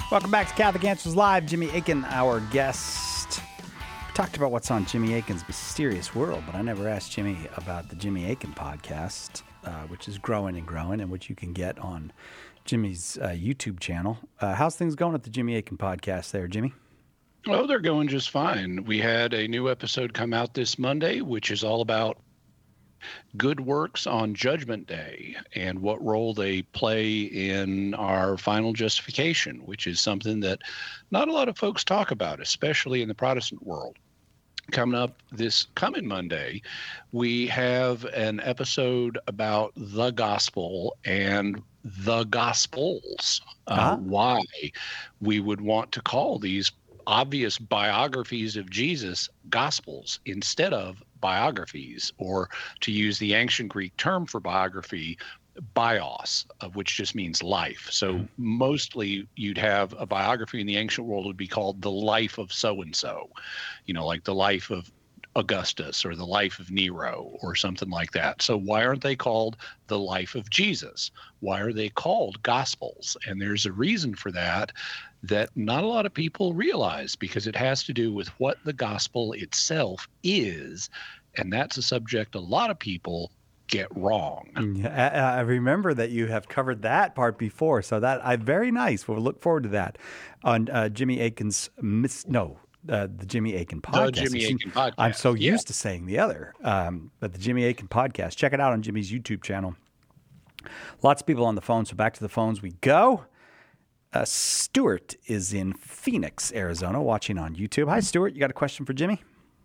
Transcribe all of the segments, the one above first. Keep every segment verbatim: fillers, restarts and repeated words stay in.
Welcome back to Catholic Answers Live. Jimmy Akin, our guest. We talked about what's on Jimmy Akin's mysterious world, but I never asked Jimmy about the Jimmy Akin podcast, uh, which is growing and growing, and which you can get on Jimmy's uh, YouTube channel. Uh, how's things going at the Jimmy Akin podcast there, Jimmy? Oh, they're going just fine. We had a new episode come out this Monday, which is all about good works on Judgment Day and what role they play in our final justification, which is something that not a lot of folks talk about, especially in the Protestant world. Coming up this coming Monday, we have an episode about the gospel and the gospels, uh, uh-huh. why we would want to call these obvious biographies of Jesus gospels instead of biographies, or to use the ancient Greek term for biography, bios, of which just means life. So mm-hmm. mostly you'd have a biography in the ancient world would be called the life of so-and-so, you know, like the life of Augustus or the life of Nero or something like that. So why aren't they called the life of Jesus? Why are they called gospels? And there's a reason for that that not a lot of people realize, because it has to do with what the gospel itself is. And that's a subject a lot of people get wrong. Yeah, I remember that you have covered that part before. So that I very nice. We'll look forward to that on uh, Jimmy Akin's miss. No. Uh, the Jimmy Akin podcast. The Jimmy Akin podcast. I'm so yeah. used to saying the other, um, but the Jimmy Akin podcast. Check it out on Jimmy's YouTube channel. Lots of people on the phone, so back to the phones we go. Uh, Stuart is in Phoenix, Arizona, watching on YouTube. Hi, Stuart. You got a question for Jimmy?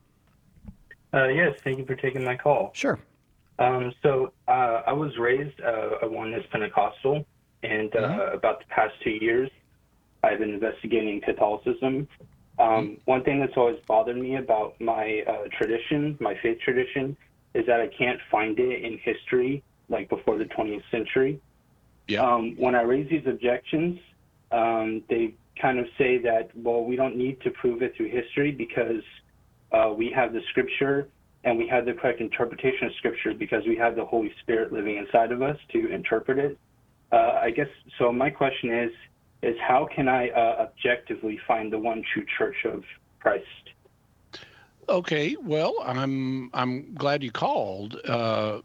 Uh, yes, thank you for taking my call. Sure. Um, so uh, I was raised uh, a Oneness Pentecostal, and uh, mm-hmm. about the past two years, I've been investigating Catholicism. Um, one thing that's always bothered me about my uh, tradition, my faith tradition, is that I can't find it in history, like before the twentieth century. Yeah. Um, when I raise these objections, um, they kind of say that, well, we don't need to prove it through history because uh, we have the scripture and we have the correct interpretation of scripture because we have the Holy Spirit living inside of us to interpret it. Uh, I guess, so my question is, is how can I uh, objectively find the one true church of Christ? Okay, well, I'm I'm glad you called. Uh,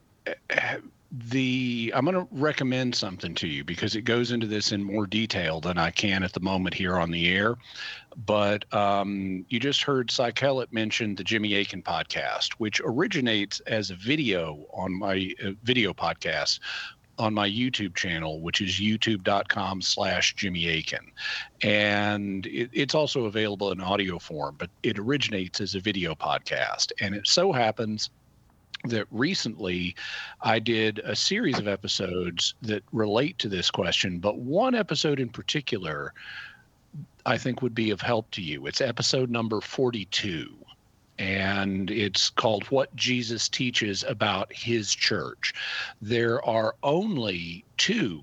the I'm going to recommend something to you because it goes into this in more detail than I can at the moment here on the air. But um, you just heard Cy Kellett mention the Jimmy Akin podcast, which originates as a video on my uh, video podcast on my YouTube channel, which is youtube.com slash Jimmy Akin. And it, it's also available in audio form, but it originates as a video podcast. And it so happens that recently I did a series of episodes that relate to this question, but one episode in particular I think would be of help to you. It's episode number forty-two. And it's called What Jesus Teaches About His Church. There are only two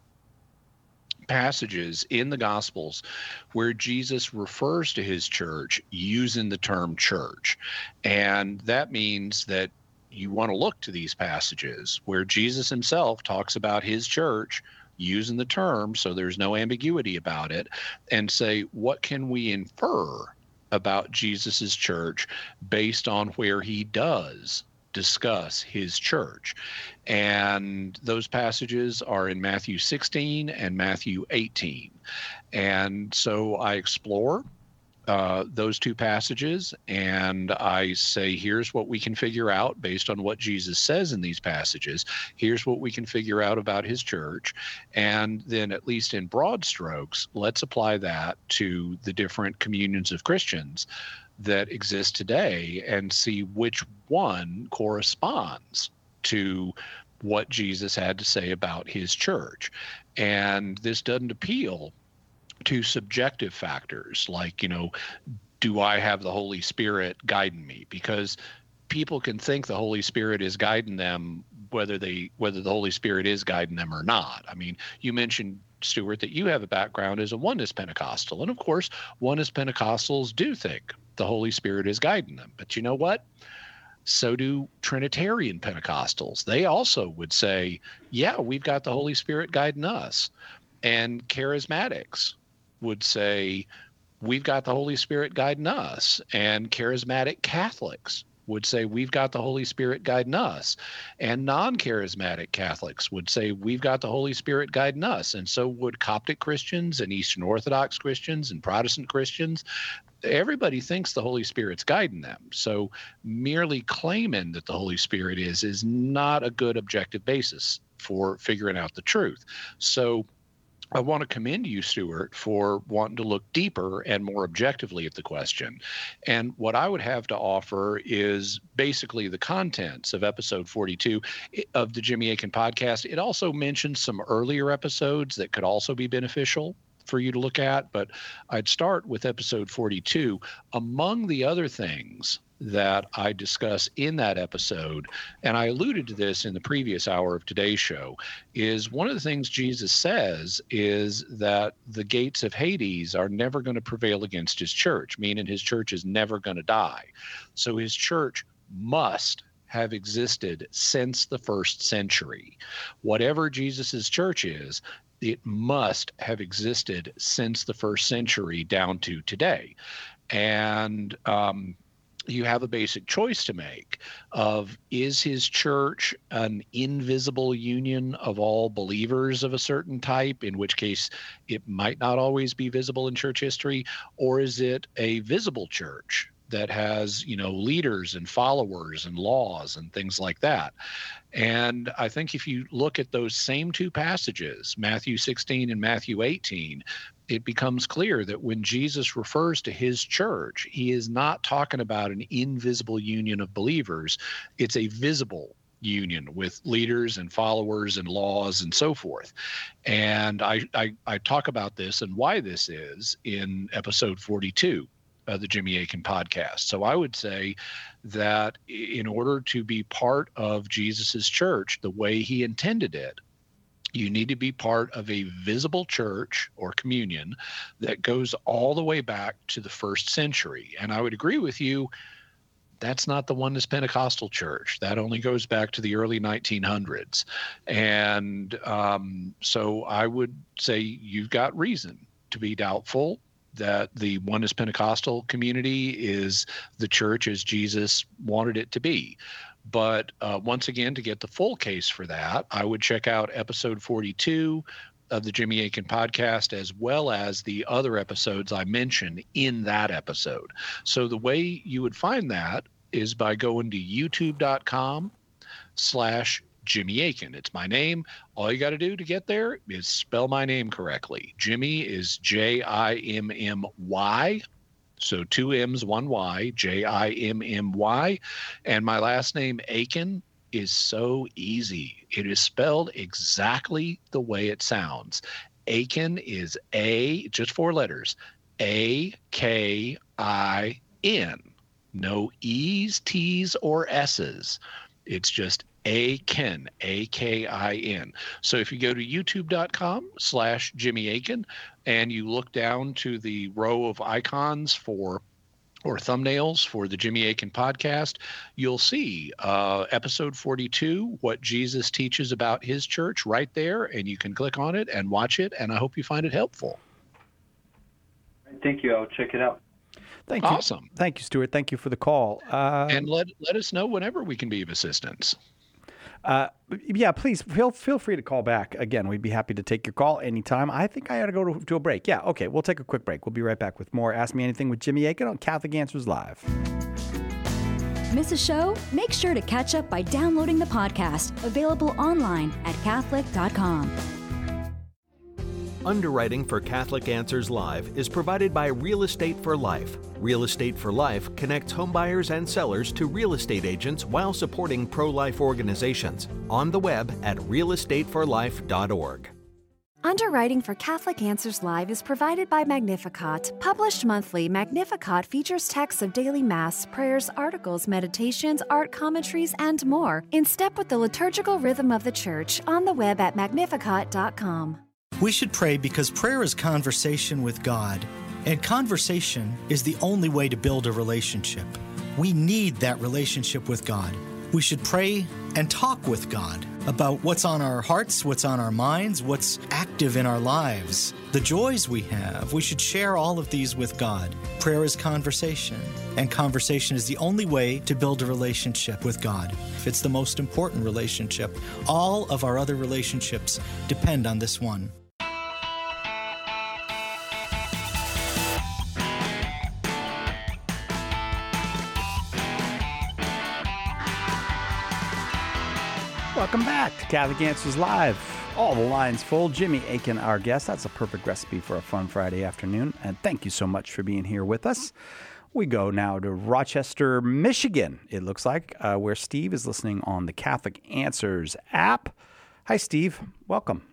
passages in the Gospels where Jesus refers to his church using the term church. And that means that you want to look to these passages where Jesus himself talks about his church using the term, so there's no ambiguity about it, and say, what can we infer about Jesus's church based on where he does discuss his church? And those passages are in Matthew sixteen and Matthew eighteen. And so I explore uh, those two passages and I say, here's what we can figure out based on what Jesus says in these passages. Here's what we can figure out about his church. And then, at least in broad strokes, let's apply that to the different communions of Christians that exist today and see which one corresponds to what Jesus had to say about his church. And this doesn't appeal to subjective factors like, you know, do I have the Holy Spirit guiding me? Because people can think the Holy Spirit is guiding them whether they whether the Holy Spirit is guiding them or not. I mean, you mentioned, Stuart, that you have a background as a Oneness Pentecostal. And of course, Oneness Pentecostals do think the Holy Spirit is guiding them. But you know what? So do Trinitarian Pentecostals. They also would say, yeah, we've got the Holy Spirit guiding us. And Charismatics would say, we've got the Holy Spirit guiding us. And charismatic Catholics would say, we've got the Holy Spirit guiding us. And non-charismatic Catholics would say, we've got the Holy Spirit guiding us. And so would Coptic Christians and Eastern Orthodox Christians and Protestant Christians. Everybody thinks the Holy Spirit's guiding them. So merely claiming that the Holy Spirit is, is not a good objective basis for figuring out the truth. So I want to commend you, Stuart, for wanting to look deeper and more objectively at the question. And what I would have to offer is basically the contents of episode forty-two of the Jimmy Akin podcast. It also mentions some earlier episodes that could also be beneficial for you to look at, but I'd start with episode forty-two. Among the other things that I discuss in that episode, and I alluded to this in the previous hour of today's show, is one of the things Jesus says is that the gates of Hades are never going to prevail against his church, meaning his church is never going to die. So his church must have existed since the first century. Whatever Jesus's church is, it must have existed since the first century down to today. And um, you have a basic choice to make of, is his church an invisible union of all believers of a certain type, in which case it might not always be visible in church history, or is it a visible church that has, you know, leaders and followers and laws and things like that? And I think if you look at those same two passages, Matthew sixteen and Matthew eighteen, it becomes clear that when Jesus refers to his church, he is not talking about an invisible union of believers. It's a visible union with leaders and followers and laws and so forth. And I, I, I talk about this and why this is in episode forty-two. Uh, the Jimmy Akin podcast. So I would say that in order to be part of Jesus's church the way he intended it, you need to be part of a visible church or communion that goes all the way back to the first century. And I would agree with you, that's not the Oneness Pentecostal church. That only goes back to the early nineteen hundreds. And um, so I would say you've got reason to be doubtful that the Oneness Pentecostal community is the church as Jesus wanted it to be. But uh, once again, to get the full case for that, I would check out episode forty-two of the Jimmy Akin podcast, as well as the other episodes I mentioned in that episode. So the way you would find that is by going to youtube.com slash Jimmy Akin. It's my name. All you got to do to get there is spell my name correctly. Jimmy is J I M M Y. So two M's, one Y, J I M M Y. And my last name, Akin, is so easy. It is spelled exactly the way it sounds. Akin is A, just four letters, A K I N. No E's, T's, or S's. It's just Akin, A K I N. So if you go to youtube.com slash Jimmy Akin and you look down to the row of icons for or thumbnails for the Jimmy Akin podcast, you'll see uh, episode forty-two, what Jesus teaches about his church right there, and you can click on it and watch it, and I hope you find it helpful. Thank you. I'll check it out. Thank you. Awesome. Thank you, Stuart. Thank you for the call. Uh, and let let us know whenever we can be of assistance. Uh, yeah, please feel feel free to call back. Again, we'd be happy to take your call anytime. I think I ought to go to, to a break. Yeah, okay, we'll take a quick break. We'll be right back with more Ask Me Anything with Jimmy Akin on Catholic Answers Live. Miss a show? Make sure to catch up by downloading the podcast, available online at Catholic dot com. Underwriting for Catholic Answers Live is provided by Real Estate for Life. Real Estate for Life connects homebuyers and sellers to real estate agents while supporting pro-life organizations. On the web at real estate for life dot org. Underwriting for Catholic Answers Live is provided by Magnificat. Published monthly, Magnificat features texts of daily Mass, prayers, articles, meditations, art commentaries, and more, in step with the liturgical rhythm of the Church, on the web at magnificat dot com. We should pray because prayer is conversation with God, and conversation is the only way to build a relationship. We need that relationship with God. We should pray and talk with God. about what's on our hearts, what's on our minds, what's active in our lives, the joys we have. We should share all of these with God. Prayer is conversation, and conversation is the only way to build a relationship with God. It's the most important relationship. All of our other relationships depend on this one. Welcome back to Catholic Answers Live. All the lines full. Jimmy Akin, our guest. That's a perfect recipe for a fun Friday afternoon. And thank you so much for being here with us. We go now to Rochester, Michigan, it looks like, uh, where Steve is listening on the Catholic Answers app. Hi, Steve. Welcome.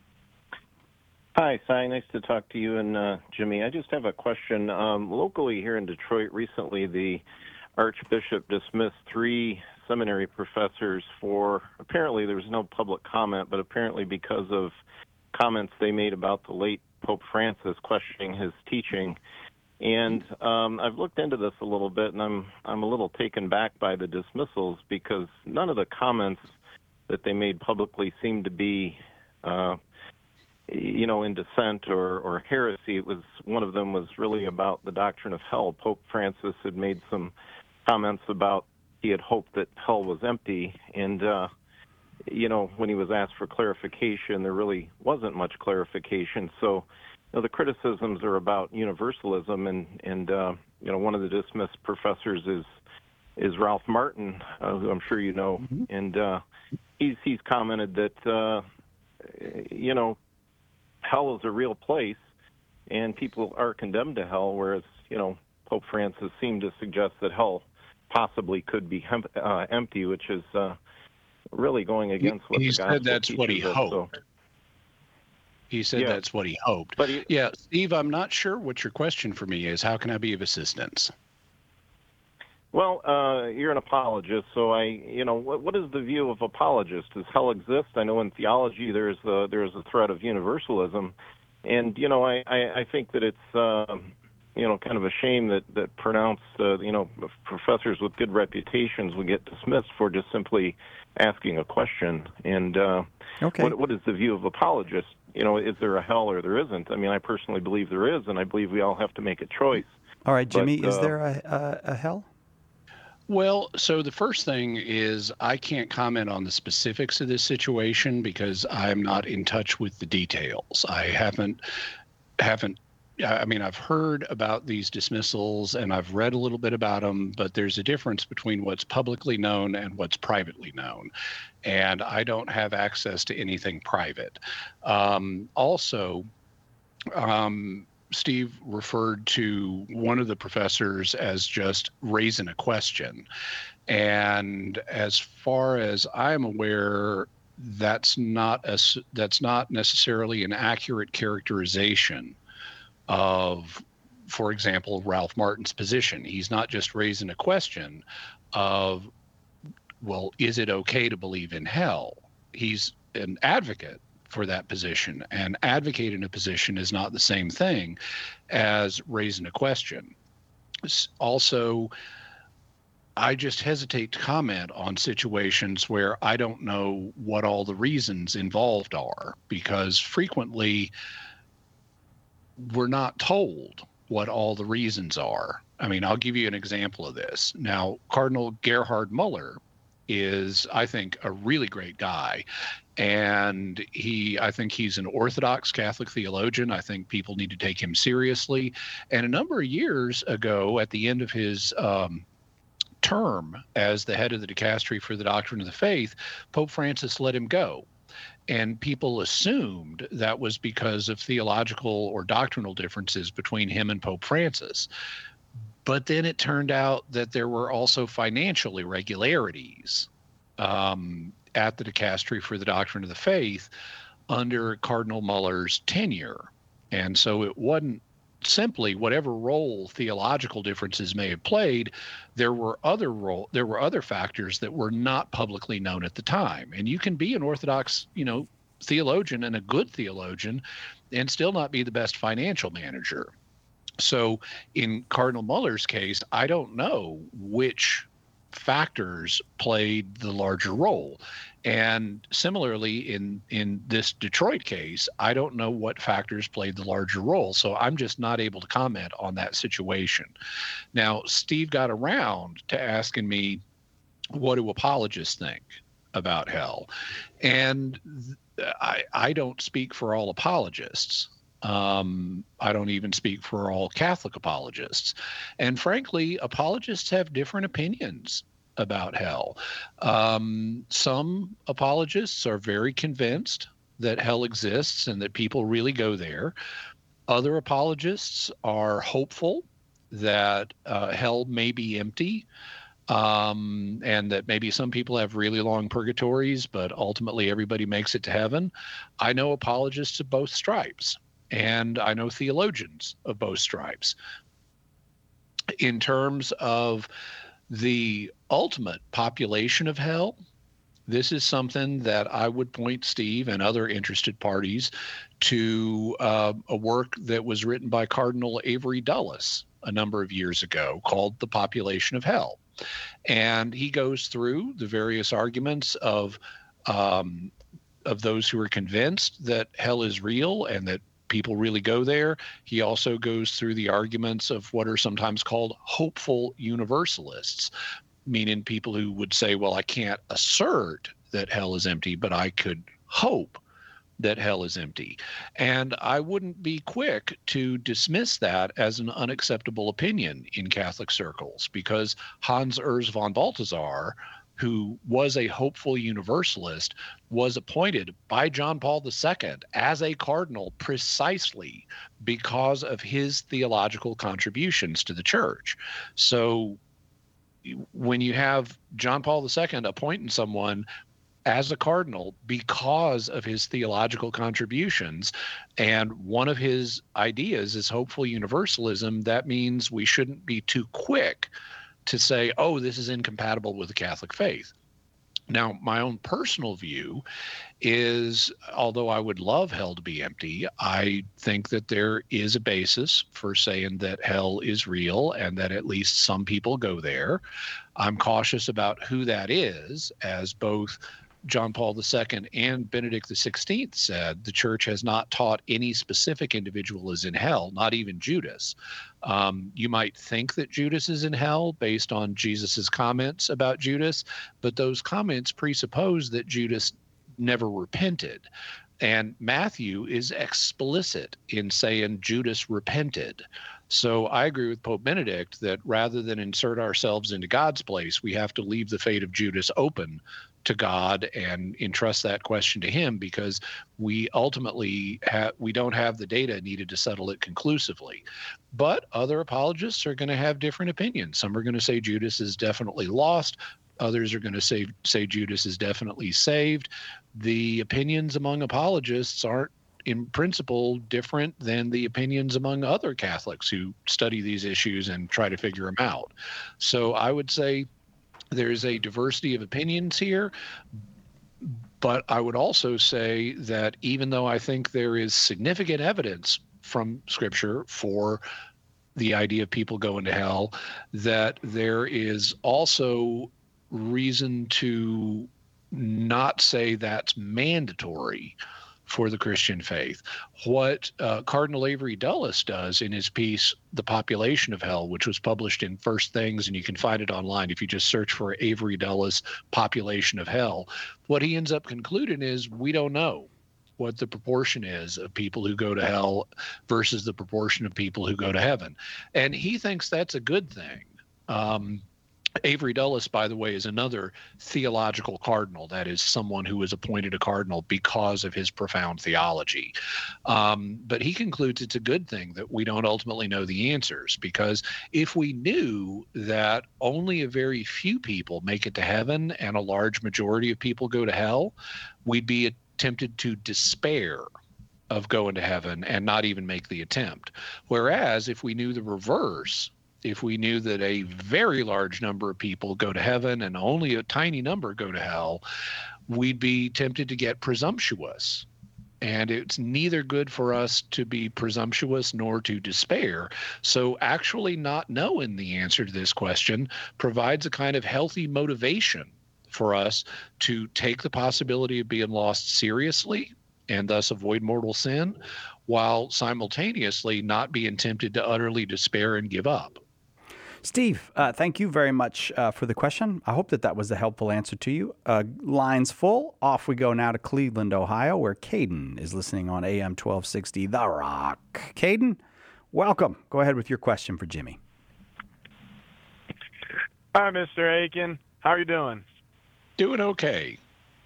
Hi, Cy. Nice to talk to you and uh, Jimmy. I just have a question. Um, locally here in Detroit recently, the Archbishop dismissed three seminary professors for, apparently there was no public comment, but apparently because of comments they made about the late Pope Francis questioning his teaching. And um, I've looked into this a little bit, and I'm I'm a little taken back by the dismissals because none of the comments that they made publicly seemed to be, uh, you know, in dissent or, or heresy. It was one of them was really about the doctrine of hell. Pope Francis had made some comments about he had hoped that hell was empty, and uh, you know, when he was asked for clarification, there really wasn't much clarification. So, you know, the criticisms are about universalism, and and uh, you know, one of the dismissed professors is is Ralph Martin, uh, who I'm sure you know, mm-hmm. and uh, he's he's commented that uh, you know, hell is a real place, and people are condemned to hell, whereas you know, Pope Francis seemed to suggest that hell possibly could be hem- uh, empty, which is uh, really going against what he the gospel said that's what he us, hoped. So. He said yeah. that's what he hoped. But he, yeah, Steve, I'm not sure what your question for me is. How can I be of assistance? Well, uh, you're an apologist, so I, you know, what, what is the view of apologists? Does hell exist? I know in theology there's a, there's a threat of universalism, and you know, I, I, I think that it's. Uh, you know, kind of a shame that, that pronounced, uh, you know, professors with good reputations would get dismissed for just simply asking a question. And uh, okay. what, what is the view of apologists? You know, is there a hell or there isn't? I mean, I personally believe there is, and I believe we all have to make a choice. All right, Jimmy, but, uh, is there a, a, a hell? Well, so the first thing is I can't comment on the specifics of this situation because I'm not in touch with the details. I haven't haven't I mean, I've heard about these dismissals and I've read a little bit about them, but there's a difference between what's publicly known and what's privately known. And I don't have access to anything private. Um, also, um, Steve referred to one of the professors as just raising a question. And as far as I'm aware, that's not a, that's not necessarily an accurate characterization of, for example, Ralph Martin's position. He's not just raising a question of, well, is it okay to believe in hell? He's an advocate for that position, and advocating a position is not the same thing as raising a question. Also, I just hesitate to comment on situations where I don't know what all the reasons involved are, because frequently we're not told what all the reasons are. I mean, I'll give you an example of this. Now, Cardinal Gerhard Muller is, I think, a really great guy. And he, I think he's an Orthodox Catholic theologian. I think people need to take him seriously. And a number of years ago, at the end of his um, term as the head of the Dicastery for the Doctrine of the Faith, Pope Francis let him go. And people assumed that was because of theological or doctrinal differences between him and Pope Francis. But then it turned out that there were also financial irregularities um, at the Dicastery for the Doctrine of the Faith under Cardinal Muller's tenure. And so it wasn't simply whatever role theological differences may have played, there were other role there were other factors that were not publicly known at the time. And you can be an Orthodox, you know, theologian and a good theologian and still not be the best financial manager. So in Cardinal Muller's case, I don't know which factors played the larger role. And similarly, in, in this Detroit case, I don't know what factors played the larger role. So I'm just not able to comment on that situation. Now, Steve got around to asking me, what do apologists think about hell? And I, I don't speak for all apologists. Um, I don't even speak for all Catholic apologists. And frankly, apologists have different opinions about hell. Um, some apologists are very convinced that hell exists and that people really go there. Other apologists are hopeful that uh, hell may be empty, um, and that maybe some people have really long purgatories, but ultimately everybody makes it to heaven. I know apologists of both stripes, and I know theologians of both stripes. In terms of the ultimate population of hell, this is something that I would point Steve and other interested parties to uh, a work that was written by Cardinal Avery Dulles a number of years ago called The Population of Hell. And he goes through the various arguments of um, of those who are convinced that hell is real and that people really go there. He also goes through the arguments of what are sometimes called hopeful universalists, meaning people who would say, well, I can't assert that hell is empty, but I could hope that hell is empty. And I wouldn't be quick to dismiss that as an unacceptable opinion in Catholic circles, because Hans Urs von Balthasar, who was a hopeful universalist, was appointed by John Paul the Second as a cardinal precisely because of his theological contributions to the church. So when you have John Paul the Second appointing someone as a cardinal because of his theological contributions, and one of his ideas is hopeful universalism, that means we shouldn't be too quick to say, oh, this is incompatible with the Catholic faith. Now, my own personal view is, although I would love hell to be empty, I think that there is a basis for saying that hell is real and that at least some people go there. I'm cautious about who that is, as both John Paul the Second and Benedict the Sixteenth said the church has not taught any specific individual is in hell, not even Judas. Um, you might think that Judas is in hell based on Jesus's comments about Judas, but those comments presuppose that Judas never repented. And Matthew is explicit in saying Judas repented. So I agree with Pope Benedict that rather than insert ourselves into God's place, we have to leave the fate of Judas open to God and entrust that question to him, because we ultimately ha- we don't have the data needed to settle it conclusively. But other apologists are going to have different opinions. Some are going to say Judas is definitely lost. Others are going to say say Judas is definitely saved. The opinions among apologists aren't in principle different than the opinions among other Catholics who study these issues and try to figure them out. So I would say there's a diversity of opinions here, but I would also say that even though I think there is significant evidence from Scripture for the idea of people going to hell, that there is also reason to not say that's mandatory for the Christian faith. What uh, Cardinal Avery Dulles does in his piece, The Population of Hell, which was published in First Things, and you can find it online if you just search for Avery Dulles Population of Hell, what he ends up concluding is we don't know what the proportion is of people who go to hell versus the proportion of people who go to heaven. And he thinks that's a good thing. Um, Avery Dulles, by the way, is another theological cardinal. That is someone who was appointed a cardinal because of his profound theology. Um, but he concludes it's a good thing that we don't ultimately know the answers, because if we knew that only a very few people make it to heaven and a large majority of people go to hell, we'd be tempted to despair of going to heaven and not even make the attempt. Whereas if we knew the reverse, if we knew that a very large number of people go to heaven and only a tiny number go to hell, we'd be tempted to get presumptuous. And it's neither good for us to be presumptuous nor to despair. So actually not knowing the answer to this question provides a kind of healthy motivation for us to take the possibility of being lost seriously and thus avoid mortal sin, while simultaneously not being tempted to utterly despair and give up. Steve, uh, thank you very much uh, for the question. I hope that that was a helpful answer to you. Uh, lines full. Off we go now to Cleveland, Ohio, where Caden is listening on A M twelve sixty The Rock. Caden, welcome. Go ahead with your question for Jimmy. Hi, Mister Akin. How are you doing? Doing okay.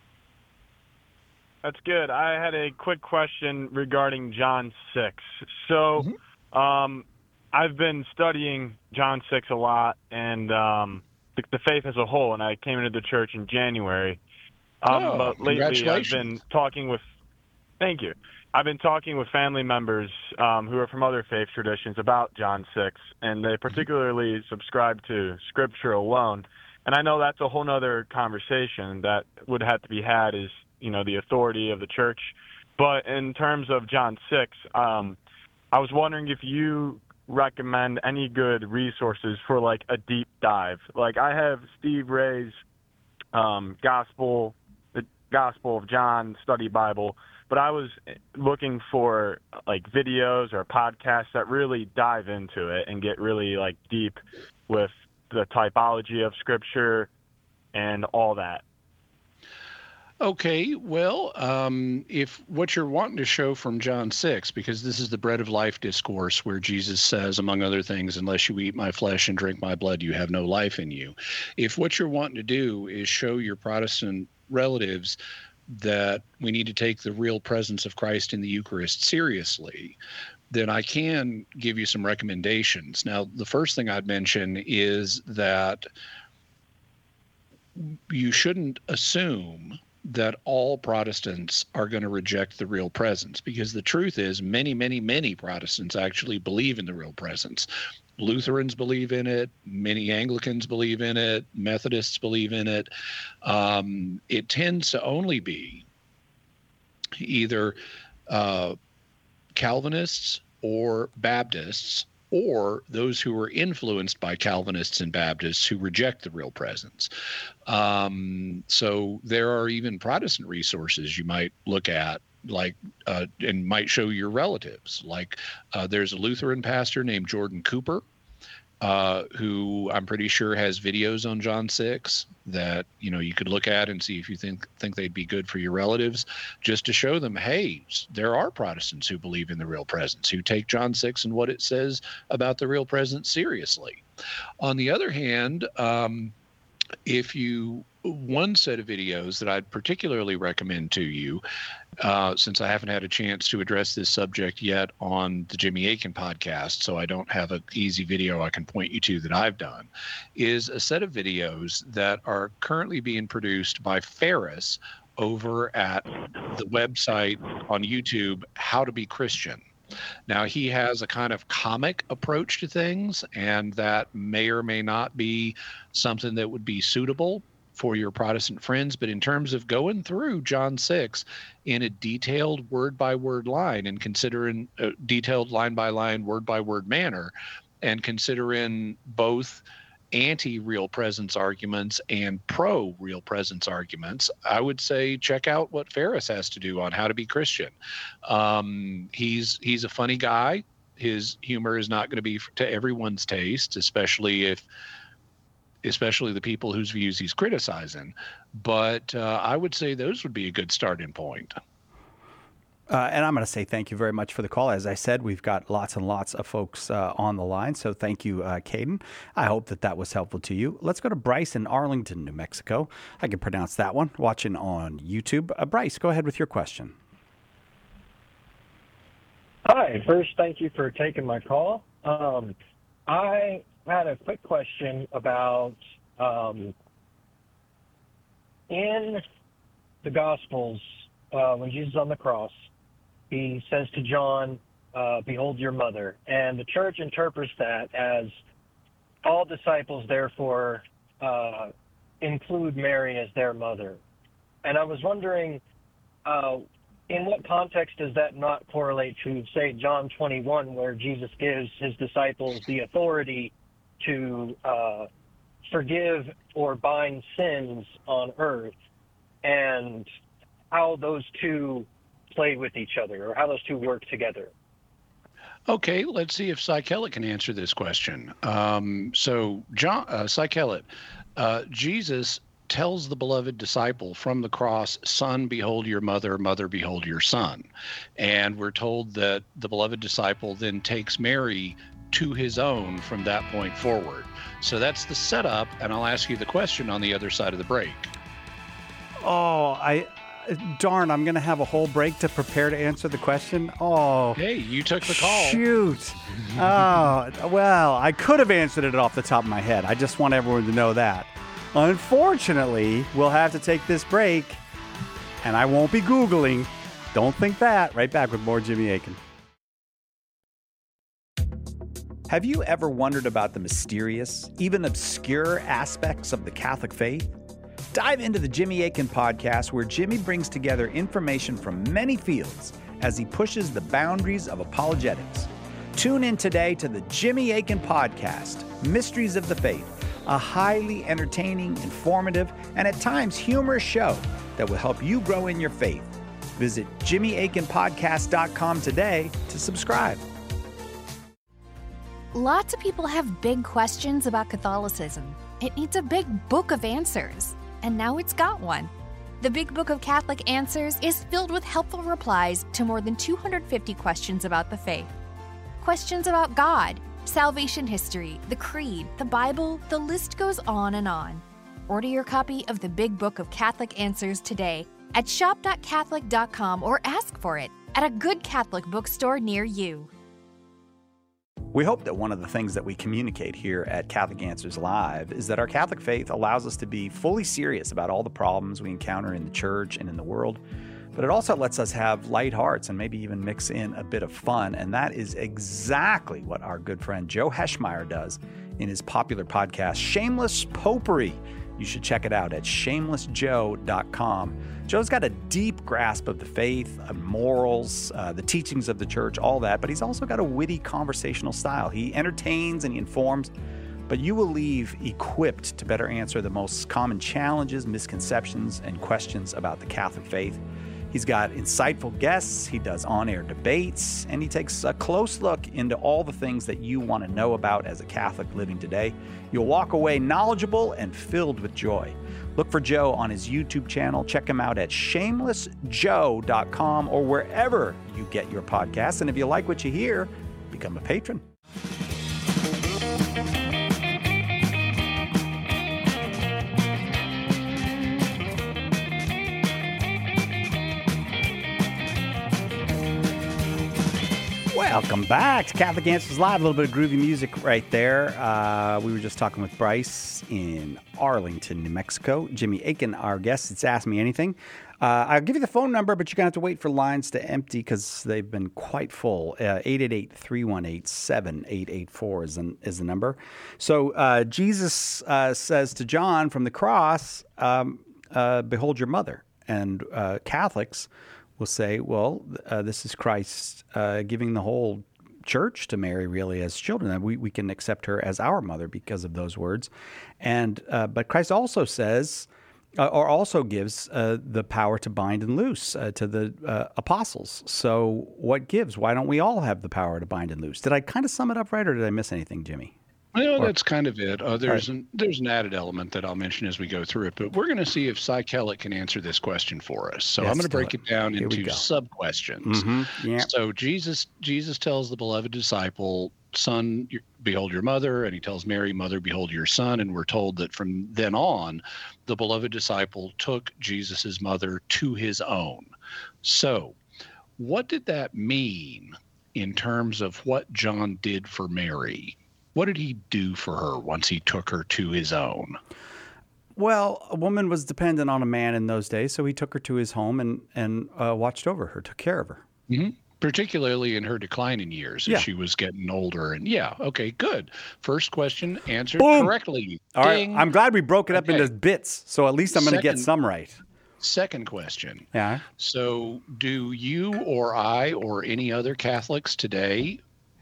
That's good. I had a quick question regarding John six. So, mm-hmm. um, I've been studying John six a lot, and um, the, the faith as a whole, and I came into the church in January. Um, oh, but lately I've been talking with, thank you, I've been talking with family members um, who are from other faith traditions about John six, and they particularly subscribe to Scripture alone. And I know that's a whole other conversation that would have to be had is, you know, the authority of the church. But in terms of John six, um, I was wondering if you recommend any good resources for like a deep dive. Like I have Steve Ray's um, Gospel, the Gospel of John Study Bible, but I was looking for like videos or podcasts that really dive into it and get really like deep with the typology of Scripture and all that. Okay, well, um, if what you're wanting to show from John six, because this is the bread of life discourse where Jesus says, among other things, unless you eat my flesh and drink my blood, you have no life in you. If what you're wanting to do is show your Protestant relatives that we need to take the real presence of Christ in the Eucharist seriously, then I can give you some recommendations. Now, the first thing I'd mention is that you shouldn't assume that all Protestants are going to reject the real presence, because the truth is many, many, many Protestants actually believe in the real presence. Lutherans believe in it. Many Anglicans believe in it. Methodists believe in it. Um, it tends to only be either uh, Calvinists or Baptists, or those who are influenced by Calvinists and Baptists who reject the real presence. Um, so there are even Protestant resources you might look at, like, uh, and might show your relatives. Like uh, there's a Lutheran pastor named Jordan Cooper, uh, who I'm pretty sure has videos on John six that, you know, you could look at and see if you think think they'd be good for your relatives, just to show them, hey, there are Protestants who believe in the real presence, who take John six and what it says about the real presence seriously. On the other hand, um, if you one set of videos that I'd particularly recommend to you, uh, since I haven't had a chance to address this subject yet on the Jimmy Akin podcast, so I don't have an easy video I can point you to that I've done, is a set of videos that are currently being produced by Ferris over at the website on YouTube, How to Be Christian. Now, he has a kind of comic approach to things, and that may or may not be something that would be suitable for your Protestant friends. But in terms of going through John six in a detailed word-by-word line, and considering a detailed line-by-line, word-by-word manner, and considering both anti-real presence arguments and pro-real presence arguments, I would say check out what Ferris has to do on How to Be Christian. Um, he's he's a funny guy. His humor is not going to be to everyone's taste, especially if especially the people whose views he's criticizing. But uh, I would say those would be a good starting point. Uh, and I'm going to say thank you very much for the call. As I said, we've got lots and lots of folks uh, on the line. So thank you, uh, Caden. I hope that that was helpful to you. Let's go to Bryce in Arlington, New Mexico. I can pronounce that one, watching on YouTube. Uh, Bryce, go ahead with your question. Hi. First, thank you for taking my call. Um, I had a quick question about um, in the Gospels, uh, when Jesus is on the cross, he says to John, uh, behold your mother. And the church interprets that as all disciples, therefore, uh, include Mary as their mother. And I was wondering, uh, in what context does that not correlate to, say, John twenty-one, where Jesus gives his disciples the authority to uh, forgive or bind sins on earth, and how those two play with each other, or how those two work together. Okay, let's see if Cy Kellett can answer this question. Um, so, John, uh, Cy Kellett, uh, Jesus tells the beloved disciple from the cross, son, behold your mother, mother, behold your son. And we're told that the beloved disciple then takes Mary to his own from that point forward. So that's the setup, and I'll ask you the question on the other side of the break. Oh, I darn, I'm going to have a whole break to prepare to answer the question. Oh. Hey, you took the call. Shoot. Oh, well, I could have answered it off the top of my head. I just want everyone to know that. Unfortunately, we'll have to take this break, and I won't be Googling. Don't think that. Right back with more Jimmy Akin. Have you ever wondered about the mysterious, even obscure aspects of the Catholic faith? Dive into the Jimmy Akin podcast, where Jimmy brings together information from many fields as he pushes the boundaries of apologetics. Tune in today to the Jimmy Akin podcast, Mysteries of the Faith, a highly entertaining, informative, and at times humorous show that will help you grow in your faith. Visit jimmy akin podcast dot com today to subscribe. Lots of people have big questions about Catholicism. It needs a big book of answers, and now it's got one. The Big Book of Catholic Answers is filled with helpful replies to more than two hundred fifty questions about the faith. Questions about God, salvation history, the Creed, the Bible, the list goes on and on. Order your copy of the Big Book of Catholic Answers today at shop dot catholic dot com or ask for it at a good Catholic bookstore near you. We hope that one of the things that we communicate here at Catholic Answers Live is that our Catholic faith allows us to be fully serious about all the problems we encounter in the church and in the world, but it also lets us have light hearts and maybe even mix in a bit of fun, and that is exactly what our good friend Joe Heschmeyer does in his popular podcast, Shameless Popery. You should check it out at shameless joe dot com. Joe's got a deep grasp of the faith, of morals, uh, the teachings of the church, all that, but he's also got a witty conversational style. He entertains and he informs, but you will leave equipped to better answer the most common challenges, misconceptions, and questions about the Catholic faith. He's got insightful guests, he does on-air debates, and he takes a close look into all the things that you want to know about as a Catholic living today. You'll walk away knowledgeable and filled with joy. Look for Joe on his YouTube channel. Check him out at shameless joe dot com or wherever you get your podcasts. And if you like what you hear, become a patron. Welcome back to Catholic Answers Live. A little bit of groovy music right there. Uh, we were just talking with Bryce in Arlington, New Mexico. Jimmy Akin, our guest, it's Ask Me Anything. Uh, I'll give you the phone number, but you're going to have to wait for lines to empty because they've been quite full. Uh, eight eight eight, three one eight, seven eight eight four is, an, is the number. So uh, Jesus uh, says to John from the cross, um, uh, behold your mother. And uh, Catholics will say, well, uh, this is Christ uh, giving the whole church to Mary really as children. And we, we can accept her as our mother because of those words. And uh, but Christ also says, uh, or also gives uh, the power to bind and loose uh, to the uh, apostles. So what gives? Why don't we all have the power to bind and loose? Did I kind of sum it up right, or did I miss anything, Jimmy? Well, Or- that's kind of it. Uh, there's Right. an there's an added element that I'll mention as we go through it, but we're going to see if Cy Kellett can answer this question for us. So Yes, I'm going to do break it. it down Here we into go. sub questions. Mhm. Yeah. So Jesus Jesus tells the beloved disciple, "Son, you- behold your mother," and he tells Mary, "Mother, behold your son." And we're told that from then on, the beloved disciple took Jesus's mother to his own. So, what did that mean in terms of what John did for Mary? What did he do for her once he took her to his own? Well, a woman was dependent on a man in those days, so he took her to his home and, and uh, watched over her, took care of her. Mm-hmm. Particularly in her declining years as Yeah. she was getting older. And yeah, okay, good. First question answered Boom. correctly. All right, Ding. I'm glad we broke it up Okay. into bits, so at least I'm going to get Second- some right. Second question. Yeah. So, do you or I or any other Catholics today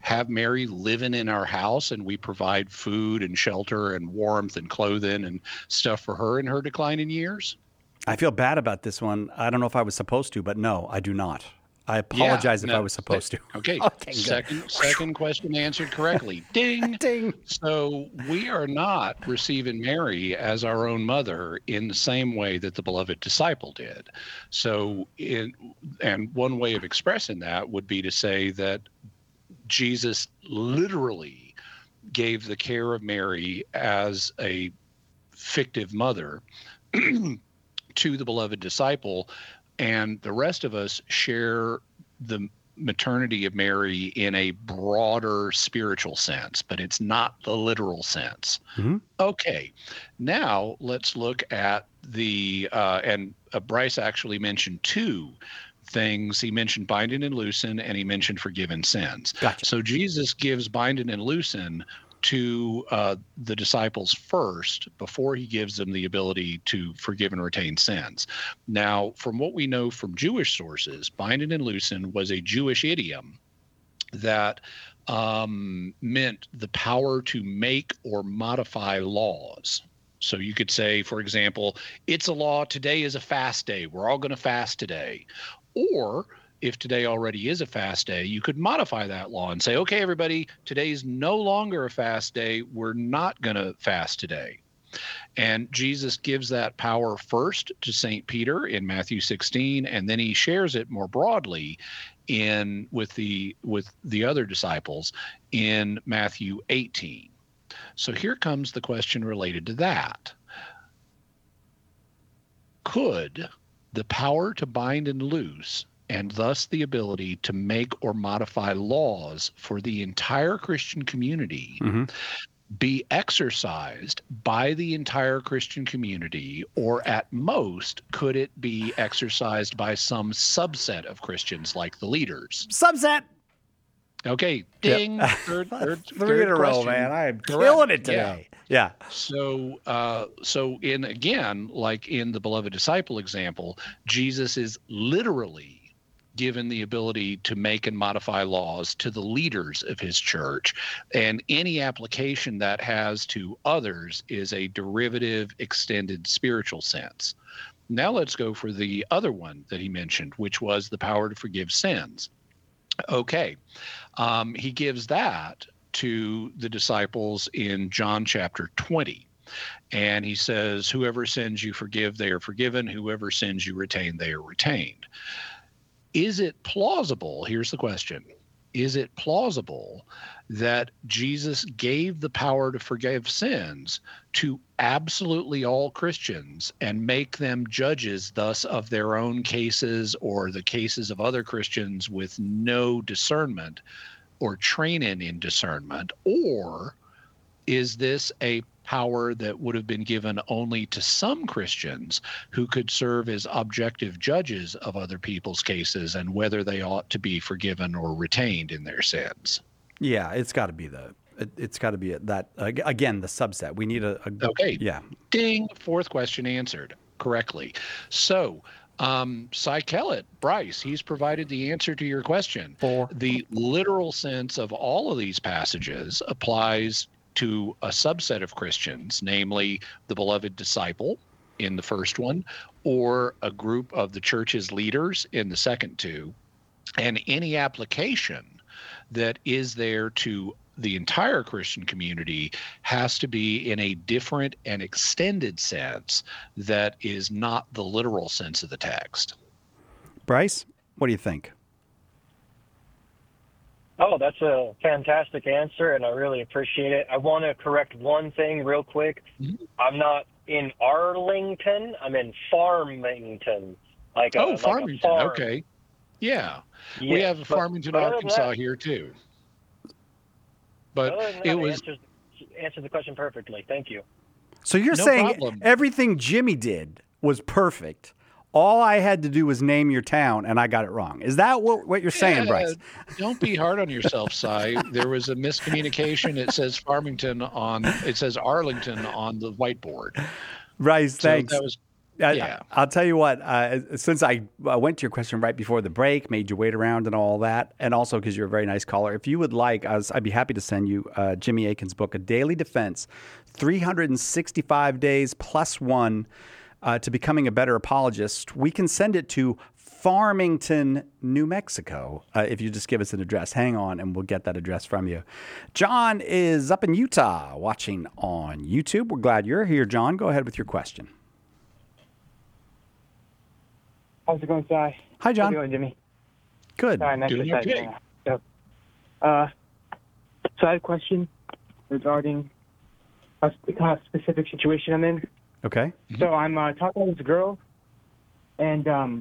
have Mary living in our house and we provide food and shelter and warmth and clothing and stuff for her in her declining years? I feel bad about this one. I don't know if I was supposed to, but no, I do not. I apologize yeah, if no, I was supposed to. Okay. okay second second question answered correctly. Ding. Ding. So we are not receiving Mary as our own mother in the same way that the beloved disciple did. So in and one way of expressing that would be to say that Jesus literally gave the care of Mary as a fictive mother to the beloved disciple, and the rest of us share the maternity of Mary in a broader spiritual sense, but it's not the literal sense. Mm-hmm. Okay, now let's look at the, uh, and uh, Bryce actually mentioned two things. He mentioned binding and loosing, and he mentioned forgiven sins. Gotcha. So Jesus gives binding and loosing to uh, the disciples first before he gives them the ability to forgive and retain sins. Now, from what we know from Jewish sources, binding and loosing was a Jewish idiom that um, meant the power to make or modify laws. So you could say, for example, it's a law, today is a fast day, we're all going to fast today. Or if today already is a fast day, you could modify that law and say, okay, everybody, today's no longer a fast day. We're not going to fast today. And Jesus gives that power first to Saint Peter in Matthew sixteen, and then he shares it more broadly in with the with the other disciples in Matthew eighteen. So here comes the question related to that. Could the power to bind and loose, and thus the ability to make or modify laws for the entire Christian community, mm-hmm. be exercised by the entire Christian community, or at most, could it be exercised by some subset of Christians like the leaders? Subset. Okay, ding. Yep. Third, third, Three third in a row, question. man. I am Correct. killing it today. Yeah. yeah. So, uh, so in again, like in the beloved disciple example, Jesus is literally given the ability to make and modify laws to the leaders of his church, and any application that has to others is a derivative, extended spiritual sense. Now let's go for the other one that he mentioned, which was the power to forgive sins. Okay, um, he gives that to the disciples in John chapter twenty. And he says, whoever sins you forgive, they are forgiven. Whoever sins you retain, they are retained. Is it plausible? Here's the question. Is it plausible that Jesus gave the power to forgive sins to absolutely all Christians and make them judges thus of their own cases or the cases of other Christians with no discernment or training in discernment? Or is this a power that would have been given only to some Christians who could serve as objective judges of other people's cases and whether they ought to be forgiven or retained in their sins? Yeah, it's got to be the it, it's got to be that again the subset. We need a, a okay. Yeah. Ding. Fourth question answered correctly. So, um, Cy Kellett, Bryce, he's provided the answer to your question. Four. The literal sense of all of these passages applies to a subset of Christians, namely the beloved disciple in the first one, or a group of the church's leaders in the second two, and any application that is there to the entire Christian community has to be in a different and extended sense that is not the literal sense of the text. Bryce, what do you think? Oh, that's a fantastic answer, and I really appreciate it. I want to correct one thing real quick. Mm-hmm. I'm not in Arlington. I'm in Farmington. Like a, oh, like Farmington. A farm. Okay. Yeah. Yes, we have a but, Farmington, but Arkansas that, here, too. But other than that, it was... answers, answers the question perfectly. Thank you. So you're No saying problem. everything Jimmy did was perfect. All I had to do was name your town, and I got it wrong. Is that what, what you're saying, Yeah, Bryce? Don't be hard on yourself, Cy. There was a miscommunication. It says Farmington on, it says Arlington on the whiteboard. Bryce, So thanks. that was I, Yeah. I'll tell you what, uh, since I uh, went to your question right before the break, made you wait around and all that, and also because you're a very nice caller, if you would like, I was, I'd be happy to send you uh, Jimmy Akin's book, A Daily Defense, three hundred sixty-five days plus one uh, to becoming a better apologist. We can send it to Farmington, New Mexico, uh, if you just give us an address. Hang on, and we'll get that address from you. John is up in Utah watching on YouTube. We're glad you're here, John. Go ahead with your question. How's it going, Si? Hi, John. How's it going, Jimmy? Good. Sorry, nice Doing to okay. yeah. So, uh, so I had a question regarding a sp- uh, specific situation I'm in. Okay. So I'm uh, talking to this girl, and um,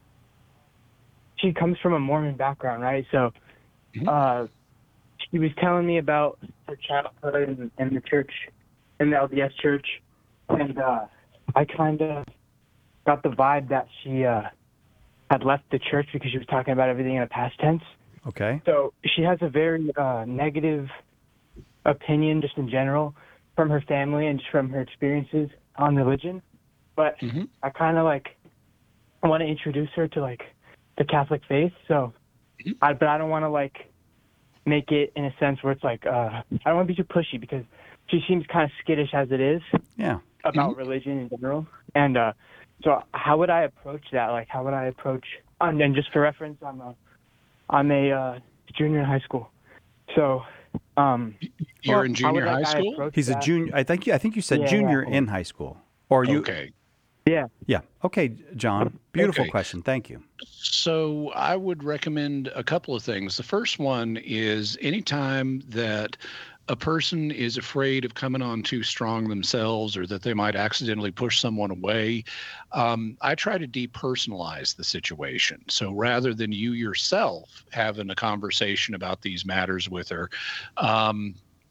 she comes from a Mormon background, right? So uh, she was telling me about her childhood in, in the church, in the L D S church, and uh, I kind of got the vibe that she uh, had left the church because she was talking about everything in a past tense. Okay. So she has a very uh, negative opinion just in general from her family and just from her experiences on religion. But Mm-hmm. I kind of like I want to introduce her to like the Catholic faith. So, I, but I don't want to like make it in a sense where it's like uh, I don't want to be too pushy because she seems kind of skittish as it is Yeah. about religion in general. And uh, so, how would I approach that? Like, how would I approach? And then, just for reference, I'm a I'm a uh, junior in high school. So, um, You're well, in how would, junior like, high I school? approach He's a that? junior. I think you. I think you said Yeah, junior yeah. in high school, or you. Okay. Yeah. Yeah. Okay, John. Beautiful Okay. question. Thank you. So I would recommend a couple of things. The first one is anytime that a person is afraid of coming on too strong themselves or that they might accidentally push someone away, um, I try to depersonalize the situation. So rather than you yourself having a conversation about these matters with her, um,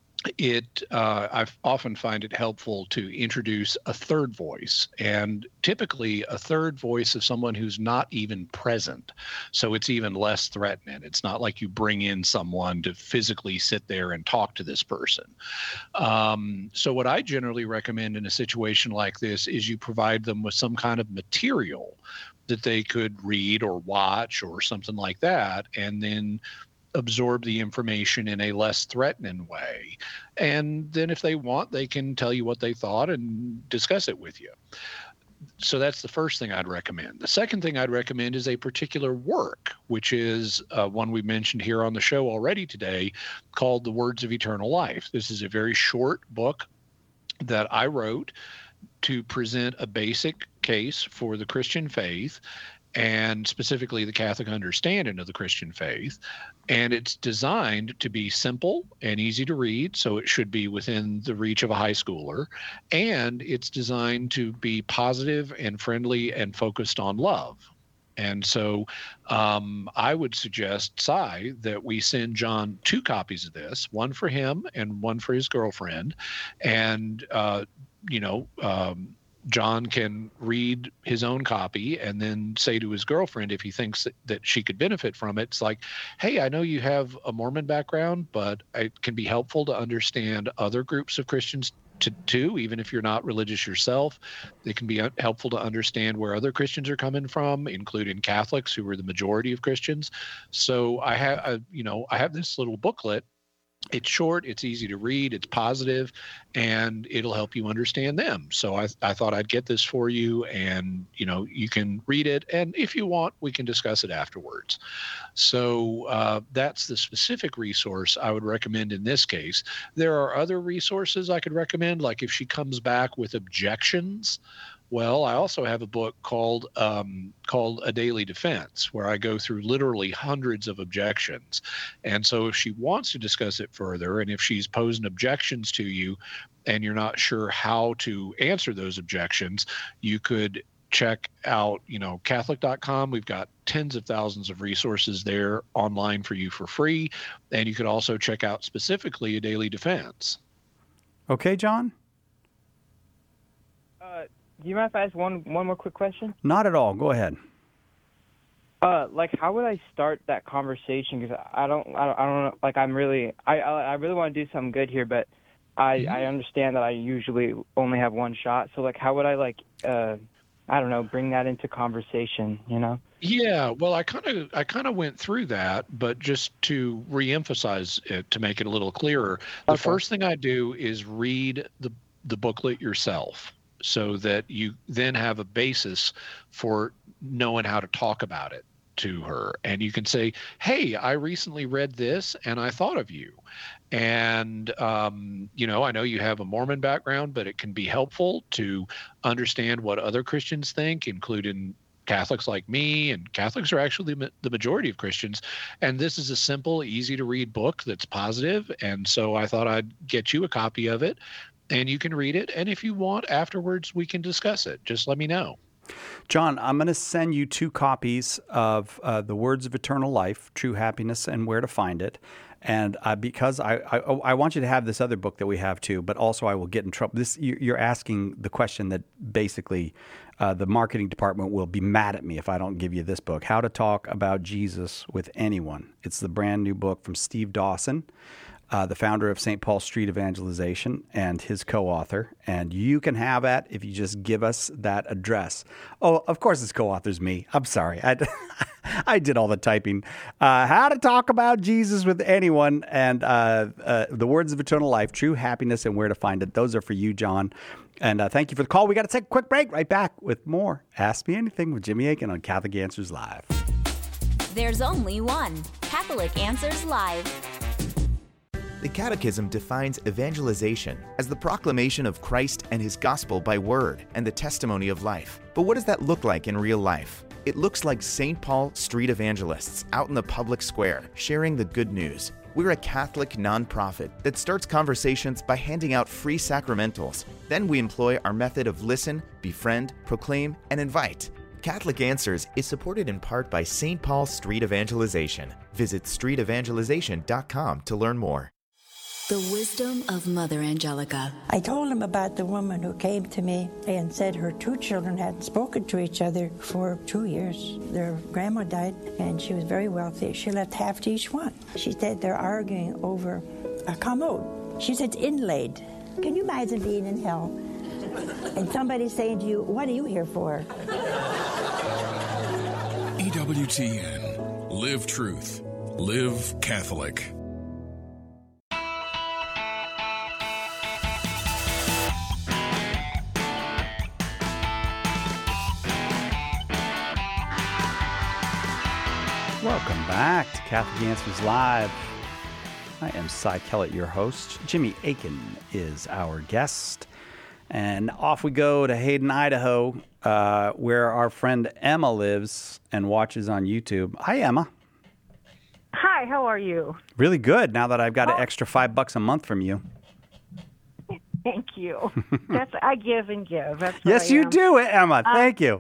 it uh, I often find it helpful to introduce a third voice, and typically a third voice of someone who's not even present. So it's even less threatening. It's not like you bring in someone to physically sit there and talk to this person. Um, so what I generally recommend in a situation like this is you provide them with some kind of material that they could read or watch or something like that, and then absorb the information in a less threatening way. And then if they want, they can tell you what they thought and discuss it with you. So that's the first thing I'd recommend. The second thing I'd recommend is a particular work, which is uh, one we mentioned here on the show already today, called The Words of Eternal Life. This is a very short book that I wrote to present a basic case for the Christian faith, and specifically the Catholic understanding of the Christian faith. And it's designed to be simple and easy to read, so it should be within the reach of a high schooler. And it's designed to be positive and friendly and focused on love. And so um, I would suggest, Si, that we send John two copies of this, one for him and one for his girlfriend. And, uh, you know, um, John can read his own copy and then say to his girlfriend, if he thinks that, that she could benefit from it, it's like, hey, I know you have a Mormon background, but it can be helpful to understand other groups of Christians to, too, even if you're not religious yourself. It can be un- helpful to understand where other Christians are coming from, including Catholics, who are the majority of Christians. So I have, I, you know, I have this little booklet. It's short, it's easy to read, it's positive, and it'll help you understand them. So I, I thought I'd get this for you, and you know, you can read it, and if you want, we can discuss it afterwards. So uh, that's the specific resource I would recommend in this case. There are other resources I could recommend, like if she comes back with objections. Well, I also have a book called um, called A Daily Defense, where I go through literally hundreds of objections. And so if she wants to discuss it further, and if she's posing objections to you and you're not sure how to answer those objections, you could check out, you know, Catholic dot com. We've got tens of thousands of resources there online for you for free. And you could also check out specifically A Daily Defense. Okay, John? Uh, do you mind if I ask one one more quick question? Not at all. Go ahead. Uh, like, how would I start that conversation? Because I don't, I don't, I don't know. Like, I'm really, I, I, I really want to do something good here, but I, I understand that I usually only have one shot. So, like, how would I like uh, I don't know, bring that into conversation, you know? Yeah, well, I kind of I kind of went through that, but just to reemphasize it to make it a little clearer, the Okay. first thing I do is read the the booklet yourself, so that you then have a basis for knowing how to talk about it to her, and you can say, "Hey, I recently read this, and I thought of you." And, um, you know, I know you have a Mormon background, but it can be helpful to understand what other Christians think, including Catholics like me, and Catholics are actually ma- the majority of Christians. And this is a simple, easy to read book that's positive. And so I thought I'd get you a copy of it and you can read it. And if you want afterwards, we can discuss it. Just let me know. John, I'm going to send you two copies of uh, The Words of Eternal Life, True Happiness and Where to Find It. And uh, because I, I I want you to have this other book that we have too, but also I will get in trouble. This you- you're asking the question that basically uh, the marketing department will be mad at me if I don't give you this book, How to Talk About Jesus with Anyone. It's the brand new book from Steve Dawson, uh, the founder of Saint Paul Street Evangelization and his co-author. And you can have that if you just give us that address. Oh, of course, his co-author's me. I'm sorry. I, I did all the typing. Uh, How to Talk About Jesus with Anyone and uh, uh, The Words of Eternal Life, True Happiness and Where to Find It. Those are for you, John. And uh, thank you for the call. We got to take a quick break. Right back with more Ask Me Anything with Jimmy Akin on Catholic Answers Live. There's only one Catholic Answers Live. The Catechism defines evangelization as the proclamation of Christ and His gospel by word and the testimony of life. But what does that look like in real life? It looks like Saint Paul Street Evangelists out in the public square sharing the good news. We're a Catholic nonprofit that starts conversations by handing out free sacramentals. Then we employ our method of listen, befriend, proclaim, and invite. Catholic Answers is supported in part by Saint Paul Street Evangelization. Visit street evangelization dot com to learn more. The wisdom of Mother Angelica. I told him about the woman who came to me and said her two children hadn't spoken to each other for two years. Their grandma died, and she was very wealthy. She left half to each one. She said they're arguing over a commode. She said it's inlaid. Can you imagine being in hell and somebody saying to you, "What are you here for?" E W T N. Live truth. Live Catholic. Welcome back to Catholic Answers Live. I am Cy Kellett, your host. Jimmy Akin is our guest. And off we go to Hayden, Idaho, uh, where our friend Emma lives and watches on YouTube. Hi, Emma. Hi, how are you? Really good, now that I've got an extra five bucks a month from you. Thank you. That's I give and give. That's what Yes, I you am. do, Emma. Um, Thank you.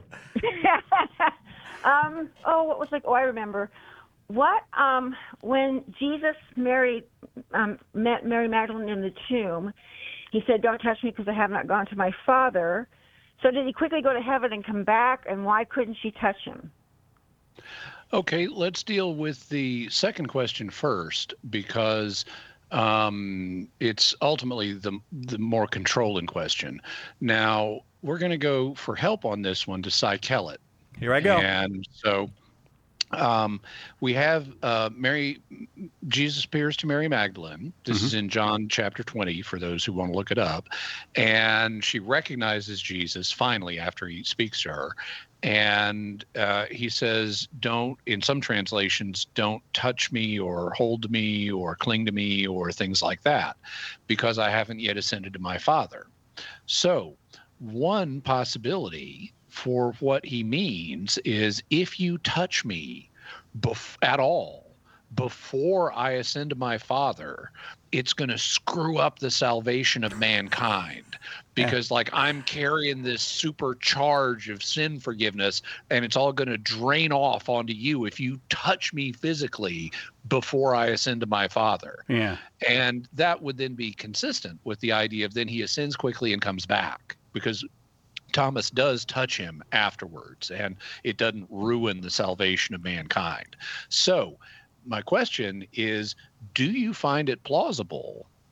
um. Oh, what was like? Oh, I remember. What? Um. When Jesus married, um, met Mary Magdalene in the tomb, he said, "Don't touch me, because I have not gone to my Father." So did he quickly go to heaven and come back? And why couldn't she touch him? Okay, let's deal with the second question first, because um, it's ultimately the the more controlling question. Now, we're going to go for help on this one to Cy Kellett. Here I go. And so um, we have uh, Mary, Jesus appears to Mary Magdalene. This Mm-hmm. is in John chapter twenty, for those who want to look it up. And she recognizes Jesus finally after he speaks to her. And uh, he says, don't, in some translations, don't touch me or hold me or cling to me or things like that, because I haven't yet ascended to my Father. So one possibility for what he means is, if you touch me bef- at all before I ascend to my Father, it's going to screw up the salvation of mankind, because like I'm carrying this super charge of sin forgiveness, and it's all going to drain off onto you if you touch me physically before I ascend to my Father. Yeah. And that would then be consistent with the idea of then he ascends quickly and comes back, because Thomas does touch him afterwards, and it doesn't ruin the salvation of mankind. So my question is, do you find it plausible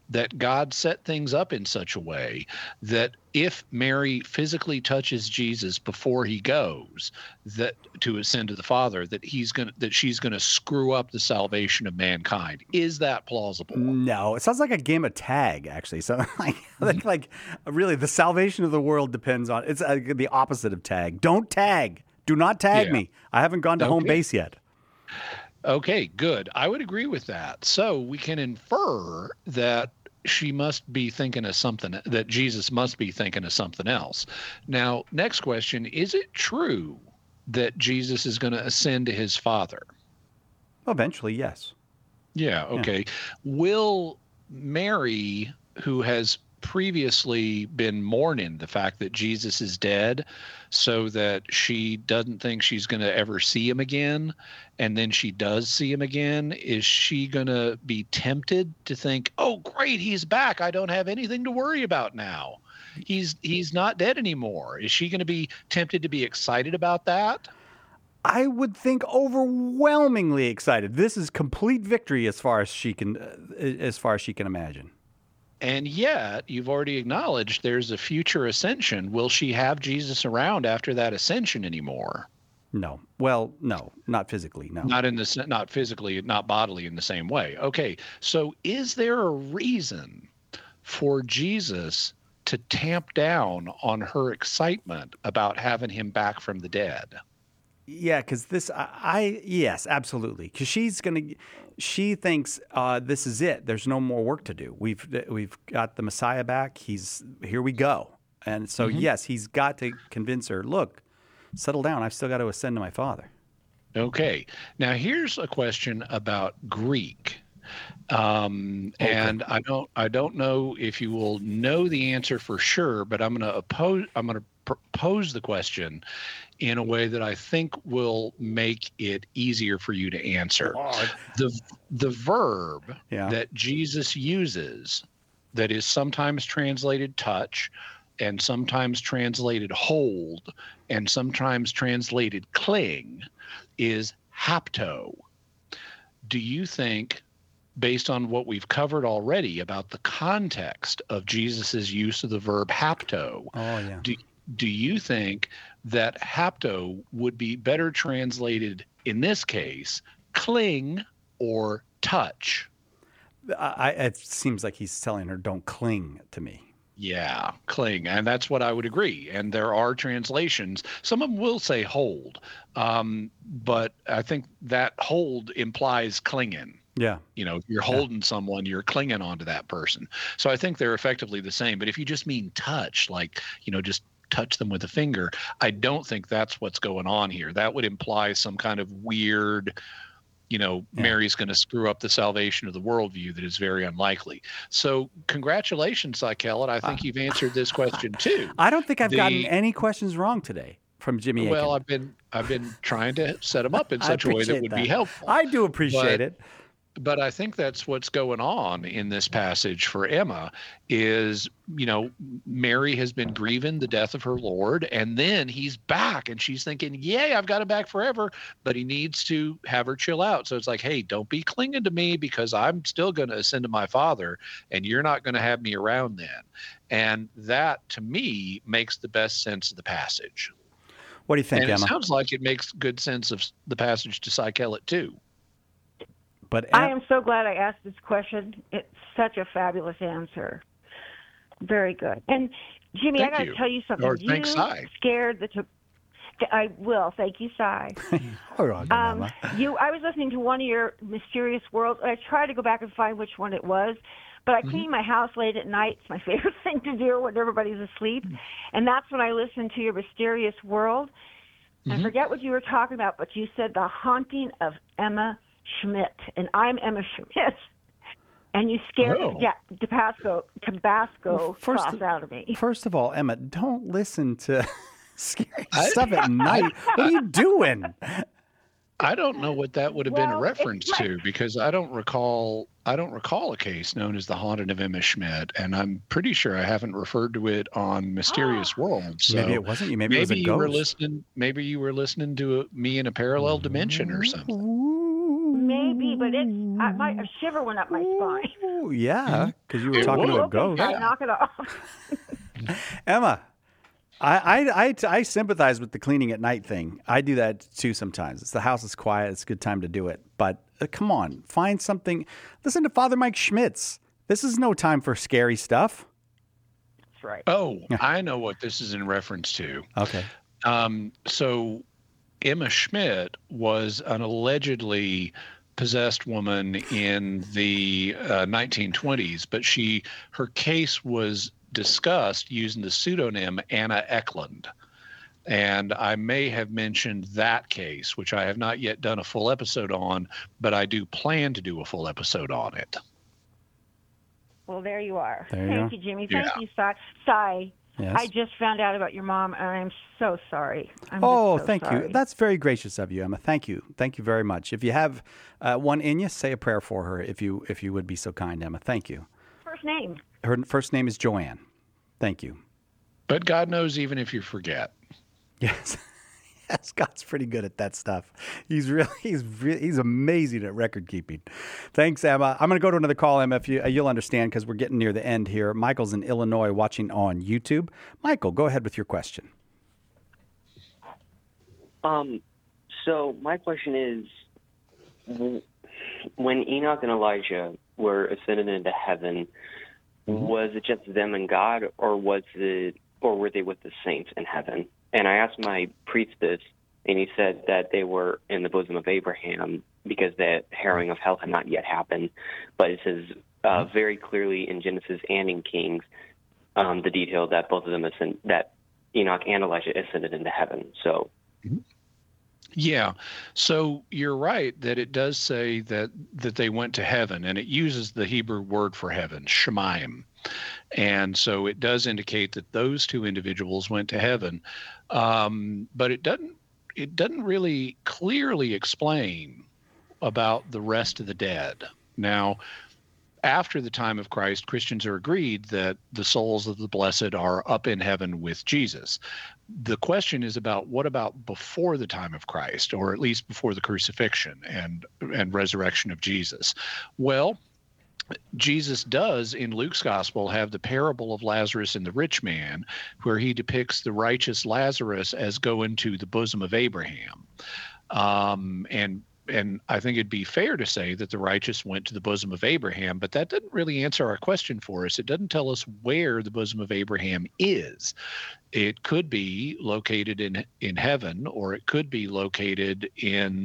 that God set things up in such a way that if Mary physically touches Jesus before he goes that to ascend to the Father, that he's going that she's going to screw up the salvation of mankind. Is that plausible? No, it sounds like a game of tag, actually. So, like, like, like really, the salvation of the world depends on it's uh, the opposite of tag. Don't tag. Do not tag Yeah. me. I haven't gone to home Okay. base yet. Okay, good. I would agree with that. So we can infer that she must be thinking of something, that Jesus must be thinking of something else. Now, next question, is it true that Jesus is going to ascend to his Father? Eventually, yes. Yeah, okay. Will Mary, who has previously been mourning the fact that Jesus is dead so that she doesn't think she's going to ever see him again, and then she does see him again, is she going to be tempted to think, oh, great, he's back. I don't have anything to worry about now. He's he's not dead anymore. Is she going to be tempted to be excited about that? I would think overwhelmingly excited. This is complete victory as far as she can, uh, as far as she can imagine. And yet, you've already acknowledged there's a future ascension. Will she have Jesus around after that ascension anymore? No. Well, no, not physically. No. Not in the not physically, not bodily in the same way. Okay. So is there a reason for Jesus to tamp down on her excitement about having him back from the dead? Yeah, because this, I, I yes, absolutely. Because she's gonna, she thinks uh, this is it. There's no more work to do. We've we've got the Messiah back. He's here. We go. And so Mhm. yes, he's got to convince her. Look, settle down. I've still got to ascend to my Father. Okay. Now here's a question about Greek. Um, and I don't I don't know if you will know the answer for sure, but I'm going to oppose I'm going to propose the question in a way that I think will make it easier for you to answer. The the verb Yeah. that Jesus uses that is sometimes translated touch and sometimes translated hold and sometimes translated cling is hapto. Do you think, based on what we've covered already about the context of Jesus's use of the verb hapto, Oh yeah. do, do you think that hapto would be better translated in this case, cling or touch? I, I, it seems like he's telling her, "Don't cling to me." Yeah, cling. And that's what I would agree. And there are translations. Some of them will say hold. Um, but I think that hold implies clinging. Yeah. You know, if you're holding someone, you're clinging onto that person. So I think they're effectively the same. But if you just mean touch, like, you know, just touch them with a finger, I don't think that's what's going on here. That would imply some kind of weird, you know, Yeah. Mary's going to screw up the salvation of the worldview that is very unlikely. So congratulations, Cykellet. I think you've answered this question too. I don't think I've The- gotten any questions wrong today from Jimmy Akin. Well, I've been I've been trying to set them up in I such a way that appreciate would that. be helpful. I do appreciate But- it. But I think that's what's going on in this passage for Emma is, you know, Mary has been grieving the death of her Lord, and then he's back, and she's thinking, yay, I've got him back forever, but he needs to have her chill out. So it's like, hey, don't be clinging to me because I'm still going to ascend to my Father, and you're not going to have me around then. And that, to me, makes the best sense of the passage. What do you think, and Emma? it sounds like it makes good sense of the passage to Cykellet, too. But I am so glad I asked this question. It's such a fabulous answer. Very good. And Jimmy, Thank I got you. to tell you something. Or you thanks, Cy. scared the. To- I will. Thank you, Cy. All right, Um, Emma. you, I was listening to one of your mysterious worlds. And I tried to go back and find which one it was, but I Mm-hmm. clean my house late at night. It's my favorite thing to do when everybody's asleep, and that's when I listen to your mysterious world. Mm-hmm. I forget what you were talking about, but you said the haunting of Emma Schmidt, and I'm Emma Schmidt, and you scared Oh. yeah Tabasco Tabasco Well, first- cross out of me. First of all, Emma, don't listen to scary stuff at night. What are you doing? I don't know what that would have been a Well, reference it's like- to because I don't recall I don't recall a case known as the Haunting of Emma Schmidt, and I'm pretty sure I haven't referred to it on Mysterious World. So Maybe it wasn't you. Maybe, it was a you were ghost. listening. Maybe you were listening to a, me in a parallel dimension or something. Maybe me, but it's I, my a shiver went up my spine. Ooh, yeah, because you were It talking to a Okay, ghost. Scott, knock it off. Emma, I, I, I, I sympathize with the cleaning at night thing. I do that too sometimes. It's the house is quiet. It's a good time to do it. But uh, come on, find something. Listen to Father Mike Schmitz. This is no time for scary stuff. That's right. Oh, I know what this is in reference to. Okay. Um, so Emma Schmidt was an allegedly possessed woman in the uh, nineteen twenties, but she her case was discussed using the pseudonym Anna Eklund. And I may have mentioned that case, which I have not yet done a full episode on, but I do plan to do a full episode on it. Well, there you are. There you Thank go. you, Jimmy. Thank Yeah. you, Cy. Cy. Yes. I just found out about your mom, and I'm so sorry. I'm Oh, just so thank sorry. you. That's very gracious of you, Emma. Thank you. Thank you very much. If you have uh, one in you, say a prayer for her if you if you would be so kind, Emma. Thank you. First name. Her first name is Joanne. Thank you. But God knows even if you forget. Yes. Yes, Scott's pretty good at that stuff. He's really he's really, he's amazing at record keeping. Thanks, Emma. I'm going to go to another call, Emma. If you you'll understand because we're getting near the end here. Michael's in Illinois watching on YouTube. Michael, go ahead with your question. Um, so my question is, w- when Enoch and Elijah were ascended into heaven, Mm-hmm. was it just them and God, or was it, or were they with the saints in heaven? And I asked my priest this, and he said that they were in the bosom of Abraham because the harrowing of hell had not yet happened. But it says uh, very clearly in Genesis and in Kings um, the detail that both of them ascend, that Enoch and Elijah ascended into heaven. So. Yeah. So you're right that it does say that that they went to heaven, and it uses the Hebrew word for heaven, Shemayim. And so it does indicate that those two individuals went to heaven. Um, but it doesn't it doesn't really clearly explain about the rest of the dead. Now, after the time of Christ, Christians are agreed that the souls of the blessed are up in heaven with Jesus. The question is about what about before the time of Christ, or at least before the crucifixion and and resurrection of Jesus? Well, Jesus does in Luke's gospel have the parable of Lazarus and the rich man, where he depicts the righteous Lazarus as going to the bosom of Abraham. Um, and And I think it'd be fair to say that the righteous went to the bosom of Abraham, but that doesn't really answer our question for us. It doesn't tell us where the bosom of Abraham is. It could be located in in heaven, or it could be located in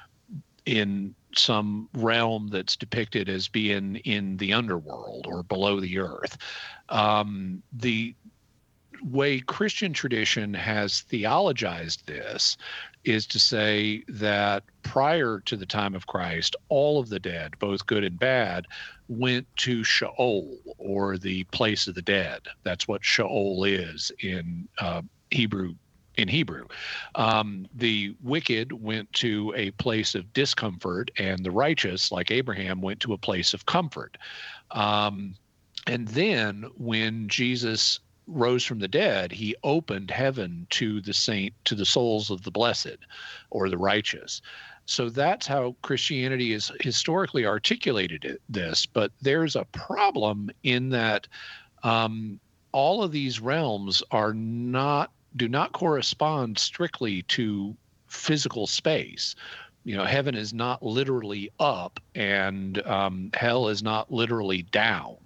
in some realm that's depicted as being in the underworld or below the earth. Um, the way Christian tradition has theologized this is to say that prior to the time of Christ, all of the dead, both good and bad, went to Sheol, or the place of the dead. That's what Sheol is in uh, Hebrew. In Hebrew, um, the wicked went to a place of discomfort, and the righteous, like Abraham, went to a place of comfort. Um, and then when Jesus rose from the dead, he opened heaven to the saint, to the souls of the blessed or the righteous. So that's how Christianity is historically articulated it, this. But there's a problem in that um, all of these realms are not do not correspond strictly to physical space. You know, heaven is not literally up, and um, hell is not literally down.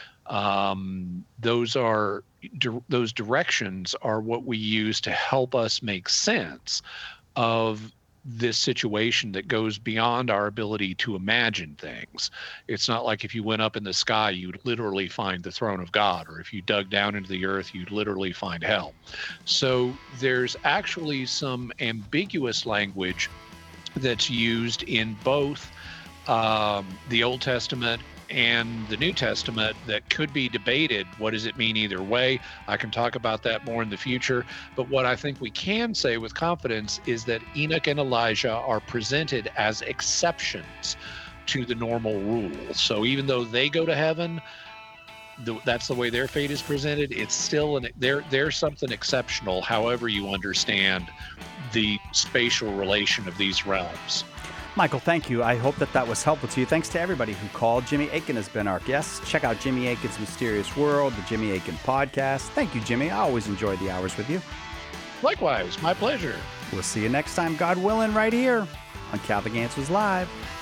Um, those are those directions are what we use to help us make sense of this situation that goes beyond our ability to imagine things. It's not like if you went up in the sky, you'd literally find the throne of God, or if you dug down into the earth, you'd literally find hell. So there's actually some ambiguous language that's used in both um, the Old Testament and the New Testament that could be debated. What does it mean either way? I can talk about that more in the future. But what I think we can say with confidence is that Enoch and Elijah are presented as exceptions to the normal rule. So even though they go to heaven, the, that's the way their fate is presented. It's still an there. There's something exceptional, however you understand the spatial relation of these realms. Michael, thank you. I hope that that was helpful to you. Thanks to everybody who called. Jimmy Akin has been our guest. Check out Jimmy Akin's Mysterious World, the Jimmy Akin Podcast. Thank you, Jimmy. I always enjoy the hours with you. Likewise, my pleasure. We'll see you next time, God willing, right here on Catholic Answers Live.